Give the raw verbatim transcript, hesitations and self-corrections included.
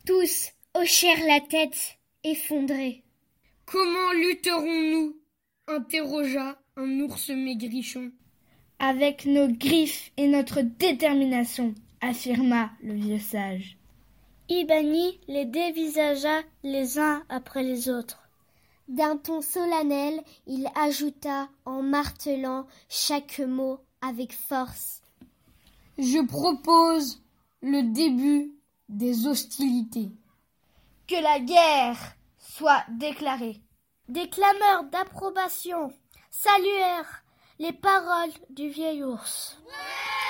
Tous hochèrent la tête, effondrés. « Comment lutterons-nous » interrogea un ours maigrichon. « Avec nos griffes et notre détermination » affirma le vieux sage. Ibani les dévisagea les uns après les autres. D'un ton solennel, il ajouta en martelant chaque mot avec force. « Je propose le début des hostilités. » Que la guerre soit déclarée. Des clameurs d'approbation saluèrent les paroles du vieil ours. Ouais!